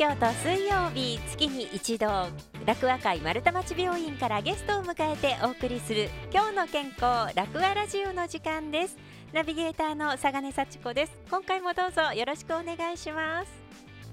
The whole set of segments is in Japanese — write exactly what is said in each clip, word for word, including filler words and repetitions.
今日と水曜日、月に一度楽和会丸太町病院からゲストを迎えてお送りする今日の健康楽和ラジオの時間です。ナビゲーターの佐賀根幸子です。今回もどうぞよろしくお願いします。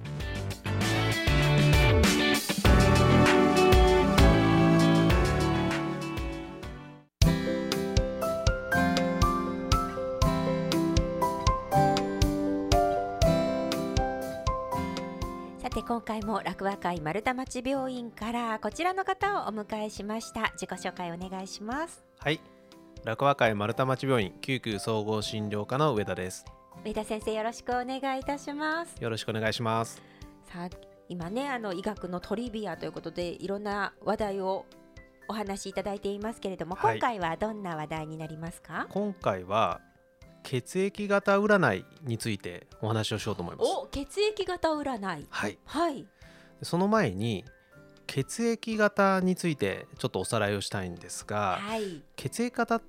さて今回も楽和会丸太町病院からこちらの方をお迎えしました。自己紹介お願いします。 はい、楽和会丸太町病院救急総合診療科の上田です。 上田先生、よろしくお願いいたします。 よろしくお願いします。 さあ今ね、あの医学のトリビアということでいろんな話題をお話しいただいていますけれども、はい、今回はどんな話題になりますか？ 今回は血液型占いについてお話をしようと思います。 お、血液型占い。はい、はい、 その前に血液型についてちょっとおさらいをしたいんですが、はい、血液型って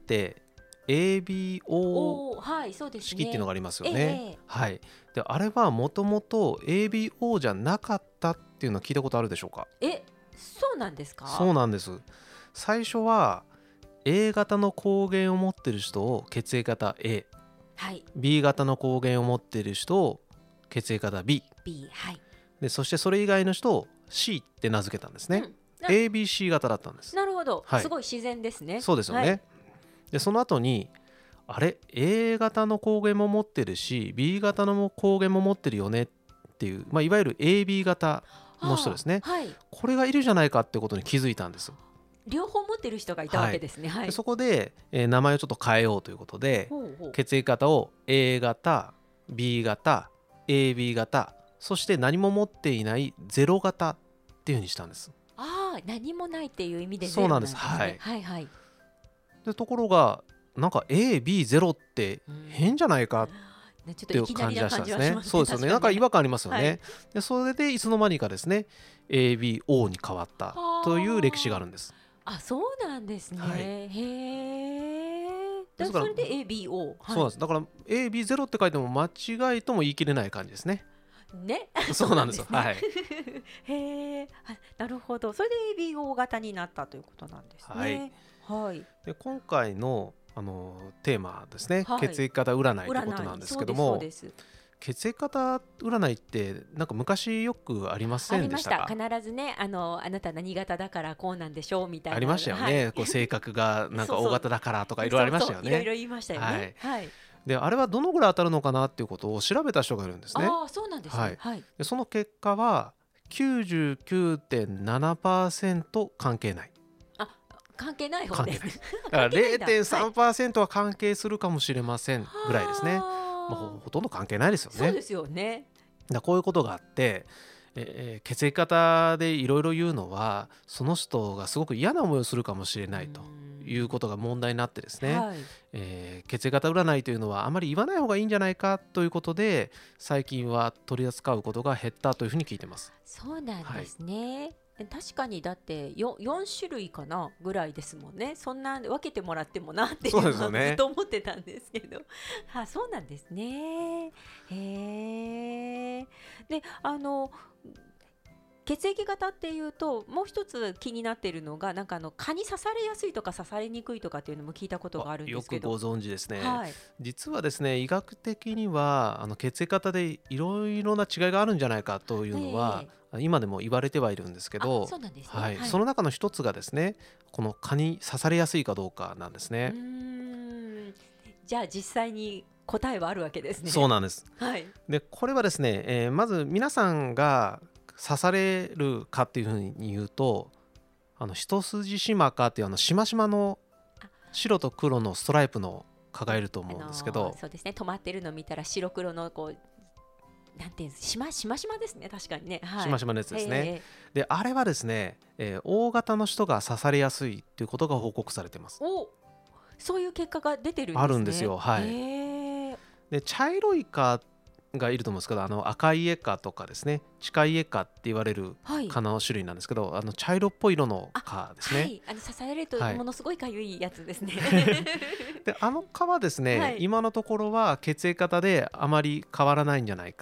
エービーオー 式っていうのがありますよね。はい、であれはもともと エービーオー じゃなかったっていうのを聞いたことあるでしょうか？ え、そうなんですか？ そうなんです。最初は A 型の抗原を持ってる人を血液型 A、はい、B 型の抗原を持っている人を血液型 B、 B、はい、 でそしてそれ以外の人を C って名付けたんですね、うん、エービーシー 型だったんです。 なるほど、はい、すごい自然ですね。 そうですよね、はい、でその後にあれ A 型の抗原も持ってるし B 型の抗原も持ってるよねっていう、まあ、いわゆる エービー 型の人ですね、はい、これがいるじゃないかってことに気づいたんです。 両方持ってる人がいたわけですね、はいはい、 でそこで、えー、名前をちょっと変えようということで、ほうほう、血液型を A 型、B 型、エービー 型、そして何も持っていないゼロ型っていう風にしたんです。 ああ、何もないっていう意味でゼロなんです。そうなんです、はいはいはい、でところがなんか エービーゼロ って変じゃないかっていう感じがしたんですね。そうですよね、なんか違和感ありますよね、はい、でそれでいつの間にかですね エービーオー に変わったという歴史があるんです。 あ、そうなんですね、はい、へえ。それで エービーオー、はい、 そうなんです。だから エービーゼロ って書いても間違いとも言い切れない感じですね。 ね、 そうなんですよ。はい。 へえ、なるほど。それで エービーオー 型になったということなんですね。はい。はい、 で今回のあのテーマですね、はい、血液型占いということなんですけども、血液型占いってなんか昔よくありませんでしたか？ ありました。必ずね、あのあなた何型だからこうなんでしょうみたいなありましたよね、はい、こう性格がなんか O 型だからとかいろいろありましたよね。 いろいろ言いましたよね、はいはい、 であれはどのぐらい当たるのかなっていうことを調べた人がいるんですね。 ああ、そうなんですね、はいはい、 でその結果は きゅうじゅうきゅうてんななパーセント 関係ない。 あ、関係ない方ですね。 だから ゼロてんさんパーセント は関係するかもしれませんぐらいですね。まあ、ほ, ほとんど関係ないですよね。 そうですよね。 だこういうことがあって、えー、血液型でいろいろ言うのはその人がすごく嫌な思いをするかもしれないということが問題になってですね、はい、えー、血液型占いというのはあまり言わない方がいいんじゃないかということで最近は取り扱うことが減ったというふうに聞いてます。 そうなんですね、はい、確かにだって 4, よん種類かなぐらいですもんね。そんな分けてもらってもなっていうのはずっと思ってたんですけど、はあ、そうなんですね。へえ。で、あの血液型っていうともう一つ気になっているのがなんかあの蚊に刺されやすいとか刺されにくいとかっていうのも聞いたことがあるんですけど。 よくご存知ですね、はい、実はですね医学的にはあの血液型でいろいろな違いがあるんじゃないかというのは、えー、今でも言われてはいるんですけど、 そうなんですね、 はいはい、 その中の一つがですねこの蚊に刺されやすいかどうかなんですね。 うーん、じゃあ実際に答えはあるわけですね。 そうなんです、 はい、 でこれはですね、えー、まず皆さんが刺されるかっていうふうに言うとあの一筋島かっていうあのしましまの白と黒のストライプの蚊がいると思うんですけど、あのー、そうですね、止まってるの見たら白黒のこうなんていうんですしましましまですね、確かにね、はい、 しましまのやつですね、えー、であれはですね、えー、O 型の人が刺されやすいということが報告されています。 お、そういう結果が出てるんですね。 あるんですよ、はい、 えー、 で茶色い蚊がいると思うんですけど、あの赤いエカとかですね近いエカって言われる蚊の種類なんですけど、はい、あの茶色っぽい色の蚊ですね。 あ、はい、あの刺されるとものすごいかゆいやつですね、 はい、であの蚊はですね、はい、今のところは血液型であまり変わらないんじゃないか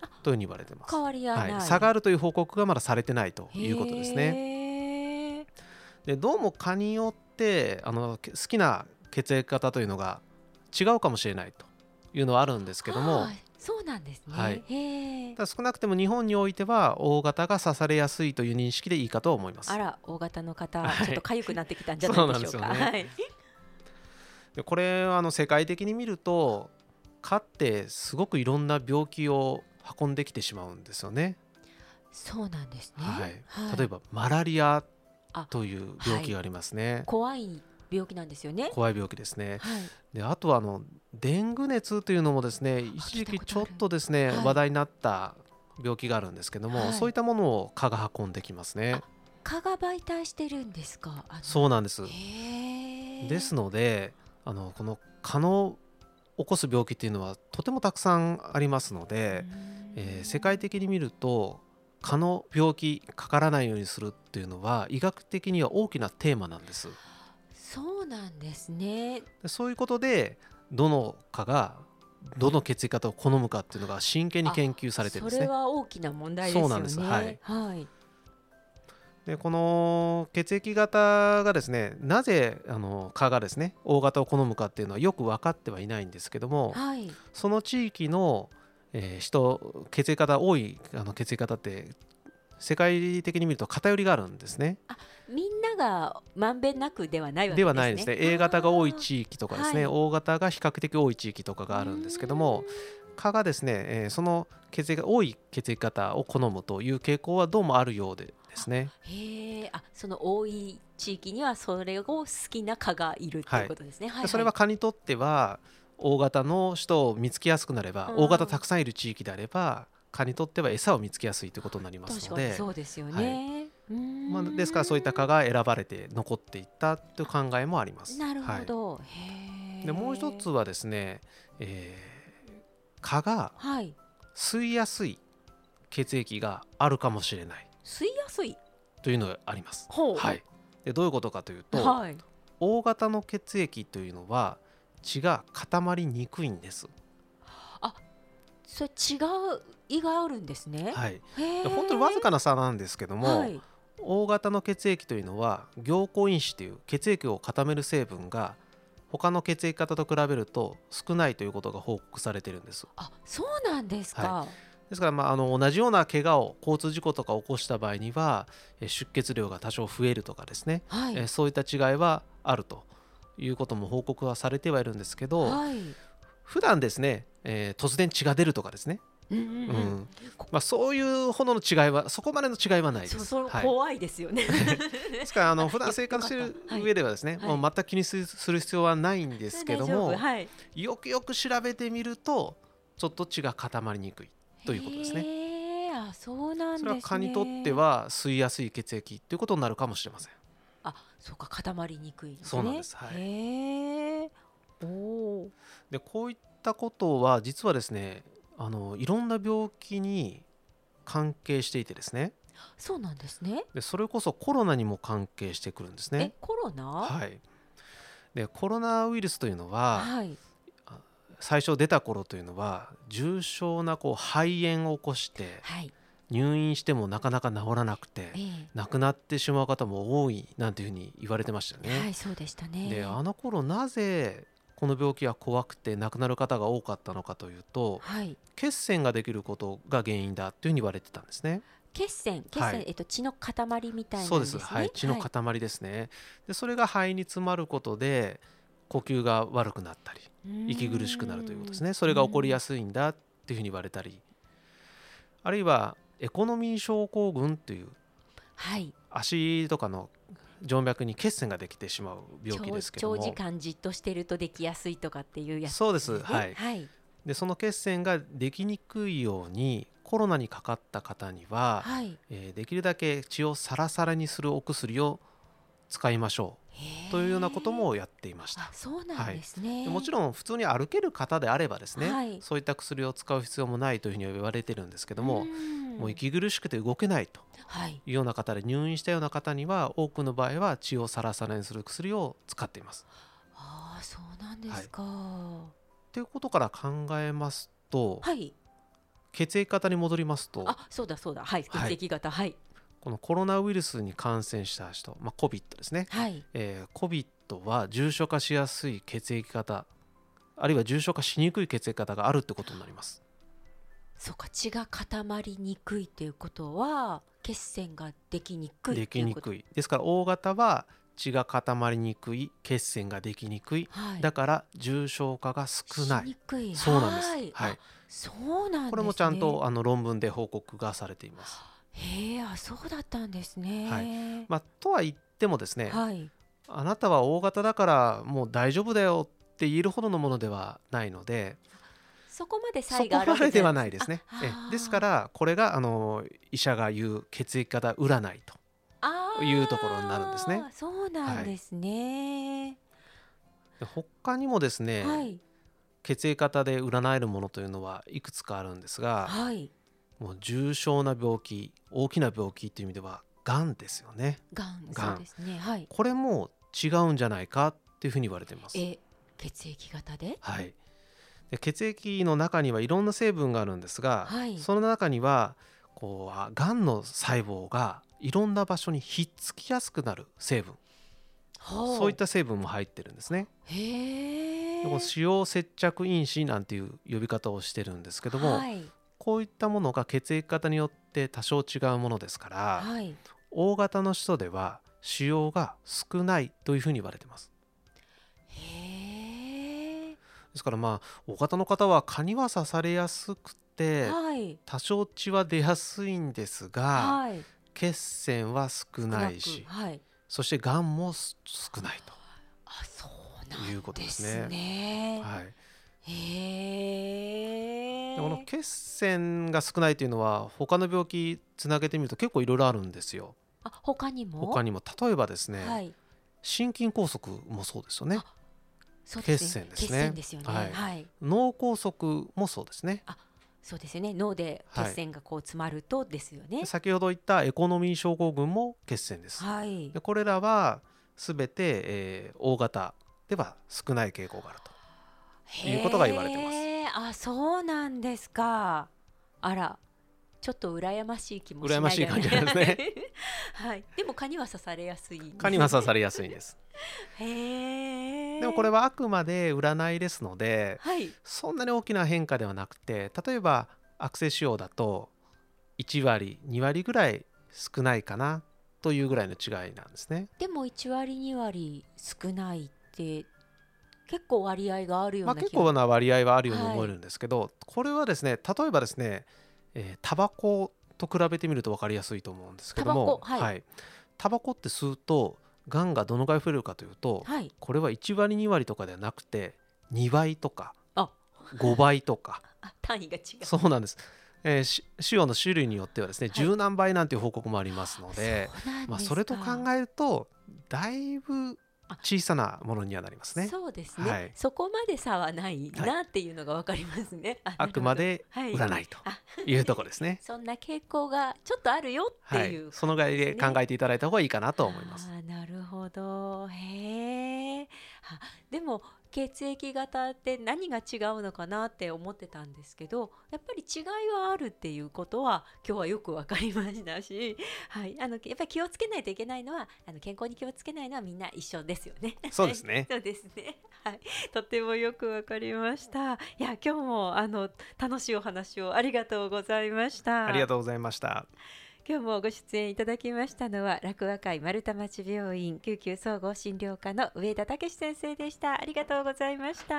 というふうに言われています。 変わりはない、 はい、差があるという報告がまだされてないということですね。でどうも蚊によってあの好きな血液型というのが違うかもしれないというのはあるんですけども、 そうなんですね、 はい、 へただ少なくても日本においては O 型が刺されやすいという認識でいいかと思います。 あら、O 型の方、はい、ちょっと痒くなってきたんじゃないでしょうか。 そうなんですよね、はい、でこれあの世界的に見ると蚊ってすごくいろんな病気を運んできてしまうんですよね。 そうなんですね、 はいはい、 例えばマラリアという病気がありますね、はい、 怖い病気なんですよね。 怖い病気ですね、 はい、 であとはあのデング熱というのもですね一時期ちょっとですね、はい、話題になった病気があるんですけども、はい、そういったものを蚊が運んできますね。 蚊が媒体してるんですか。 そうなんです。ですのであのこの蚊の起こす病気っていうのはとてもたくさんありますので、えー、世界的に見ると蚊の病気かからないようにするっていうのは医学的には大きなテーマなんです。 そうなんですね。 そういうことでどの蚊がどの血液型を好むかっていうのが真剣に研究されてるんですね。 それは大きな問題ですよね。 そうなんです、はいはい、 でこの血液型がですねなぜあの蚊がですね O 型を好むかっていうのはよく分かってはいないんですけども、 はい、 その地域の、えー、人血液型多いあの血液型って世界的に見ると偏りがあるんですね。 あ、みんながまんべんなくではないわけですね。 ではないですね。A 型が多い地域とかですね、 はい、 O 型が比較的多い地域とかがあるんですけども、蚊がですね、えー、その血液が多い血液型を好むという傾向はどうもあるようでですね。 へえ、あ、その多い地域にはそれを好きな蚊がいるということですね。はいはい、 それは蚊にとっては O 型の人を見つけやすくなれば、うん、O 型たくさんいる地域であれば蚊にとっては餌を見つけやすいということになりますので、 確かにそうですよね、 はい、まあ、ですからそういった蚊が選ばれて残っていったという考えもあります。 なるほど、はい、 へでもう一つはですね、えー、蚊が吸いやすい血液があるかもしれない、 吸いやすいというのがあります。 ほう、 はい、でどういうことかというと、はい、O 型の血液というのは血が固まりにくいんです。 あ、それ違う胃があるんですね。 はい、で本当にわずかな差なんですけども、はい、O 型の血液というのは凝固因子という血液を固める成分が他の血液型と比べると少ないということが報告されているんです。 あ、そうなんですか。はい、 ですから、まあ、あの同じような怪我を交通事故とか起こした場合には出血量が多少増えるとかですね、はい、えそういった違いはあるということも報告はされてはいるんですけど、はい、普段ですね、えー、突然血が出るとかですね、うんうんうんまあ、そういうほどの違いはそこまでの違いはないです。 そうそう、怖いですよね。 ですからあの普段生活している上ではですね、はい、もう全く気にする必要はないんですけども、はい、よくよく調べてみるとちょっと血が固まりにくいということですね。 あ、そうなんですね。 それは蚊にとっては吸いやすい血液ということになるかもしれません。 あ、そうか、固まりにくいですね。 そうなんです。はい、 へー、おー。 でこういったことは実はですねあのいろんな病気に関係していてですね。 そうなんですね。 でそれこそコロナにも関係してくるんですね。 え、コロナ？ はい。でコロナウイルスというのは、 はい、 最初出た頃というのは重症なこう肺炎を起こして、はい、入院してもなかなか治らなくて、えー、亡くなってしまう方も多いなんていうふうに言われてましたね。 はい、そうでしたね。 であの頃なぜこの病気は怖くて亡くなる方が多かったのかというと、はい、血栓ができることが原因だというふうに言われてたんですね。 血栓、血栓、はい、えっと、血の塊みたいなんですね。 そうです、はい、血の塊ですね。はい、でそれが肺に詰まることで呼吸が悪くなったり息苦しくなるということですね。それが起こりやすいんだっていうふうに言われたり、あるいはエコノミー症候群という、はい、足とかの静脈に血栓ができてしまう病気ですけども、 長時間じっとしてるとできやすいとかっていうやつですね。 そうです、はい、はい、でその血栓ができにくいようにコロナにかかった方には、はい、えー、できるだけ血をサラサラにするお薬を使いましょうというようなこともやっていました。 あ、そうなんですね。はい、 でもちろん普通に歩ける方であればですね、はい、そういった薬を使う必要もないというふうには言われてるんですけども、もう息苦しくて動けないというような方で入院したような方には多くの場合は血をサラサラにする薬を使っています。 ああ、そうなんですか。 はい、ということから考えますと、はい、 血液型に戻りますと、 あ、そうだそうだ、はい、血液型、はい、はい、 このコロナウイルスに感染した人、まあ、コビッド ですね、 はい、 えー、コビッド は重症化しやすい血液型、あるいは重症化しにくい血液型があるってことになります。 そうか、血が固まりにくいということは血栓ができにくいできにくいですから、 O 型は血が固まりにくい、血栓ができにくい、はい、だから重症化が少ない。 しにくい。 そうなんです。 はい、はい、そうなんですね。 これもちゃんとあの論文で報告がされています。 へえ、あ、そうだったんですね。 はい、まあ、とは言ってもですね、 はい、 あなたは O 型だからもう大丈夫だよって言えるほどのものではないので、 そこまで差異があるわけではないですね。 えですからこれがあの医者が言う血液型占いというところになるんですね。 そうなんですね。 はい、他にもですね、はい、血液型で占えるものというのはいくつかあるんですが、はい、もう重症な病気、大きな病気という意味ではがんですよね。 がん、そうですね、はい、 これも違うんじゃないかっていうふうに言われています。 え、血液型で、 はい、で血液の中にはいろんな成分があるんですが、はい、その中にはこうがんの細胞がいろんな場所にひっつきやすくなる成分、そういった成分も入ってるんですね。へー。で使用接着因子なんていう呼び方をしてるんですけども、はい、こういったものが血液型によって多少違うものですから、はい、O 型の人では使用が少ないというふうに言われています。へー。ですからまあ O 型の方は蚊には刺されやすくて、はい、多少血は出やすいんですが、はい、血栓は少ないし、はい、そしてがんも少ないと、あ、そうなんですね、いうことですね。はい、へー。でこの血栓が少ないというのは他の病気つなげてみると結構いろいろあるんですよ。 あ、他にも他にも例えばですね、はい、心筋梗塞もそうですよね。そうですね、血栓ですね。血栓ですよね。はいはい、脳梗塞もそうですね。あ、 そうですよね。脳で血栓がこう詰まるとですよね。はい、 先ほど言ったエコノミー症候群も血栓です。はい、でこれらはすべて、えー、O 型では少ない傾向があるということが言われています。 あ、そうなんですか。あら、ちょっと羨ましい気もしないで、ね、羨ましい感じですね。はい、でも蚊には刺されやすい、ね、 蚊には刺されやすいんです。へー。でもこれはあくまで占いですので、はい、そんなに大きな変化ではなくて、例えば悪性腫瘍だといちわりにわりぐらい少ないかなというぐらいの違いなんですね。 でもいちわりにわり少ないって結構割合があるような気が、 まあ、結構な割合はあるように思えるんですけど、はい、これはですね、例えばですね、えー、タバコと比べてみると分かりやすいと思うんですけども、タバコ、はいはい、タバコって吸うとがんがどのぐらい増えるかというと、はい、これはいちわりにわりとかではなくてにばいとかごばいとかあ、単位が違う。 そうなんです。えー、腫瘍の種類によってはですね、十、はい、何倍なんていう報告もありますので、まあ、それと考えるとだいぶ小さなものにはなりますね。 そうですね、はい、そこまで差はないなっていうのが分かりますね。 はい、あ, あくまで占いというところですね。はい、 そんな傾向がちょっとあるよっていう、ね、はい、 そのぐらいで考えていただいた方がいいかなと思います。 あ、なるほど。へえ。でも血液型って何が違うのかなって思ってたんですけど、やっぱり違いはあるっていうことは今日はよく分かりましたし、はい、あのやっぱり気をつけないといけないのは、あの健康に気をつけないのはみんな一緒ですよね。 そうですね。 そうですね。はい、とてもよく分かりました。いや、今日もあの楽しいお話をありがとうございました。 ありがとうございました。 今日もご出演いただきましたのは、楽和会丸太町病院救急総合診療科の上田武先生でした。ありがとうございました。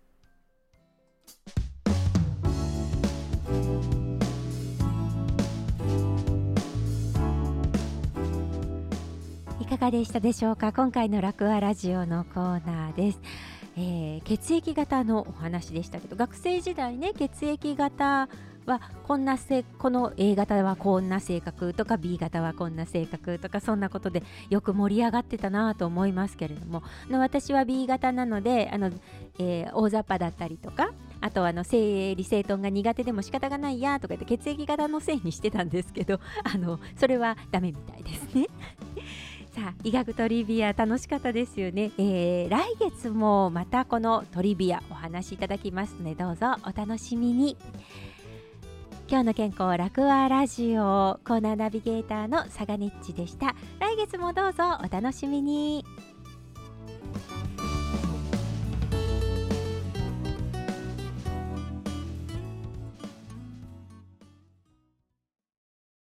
いかがでしたでしょうか。今回の楽和ラジオのコーナーです。えー、血液型のお話でしたけど、学生時代ね、血液型はこんなせこの A 型はこんな性格とか B 型はこんな性格とか、そんなことでよく盛り上がってたなと思いますけれども、の私は B 型なので、あの、えー、大雑把だったりとか、あとあの整理整頓が苦手でも仕方がないやとか言って血液型のせいにしてたんですけど、あのそれはダメみたいですね。さあ、医学トリビア楽しかったですよね。えー、来月もまたこのトリビアお話しいただきますので、どうぞお楽しみに。 今日の健康ラクワラジオコーナーナビゲーターのサガネッチでした。来月もどうぞお楽しみに。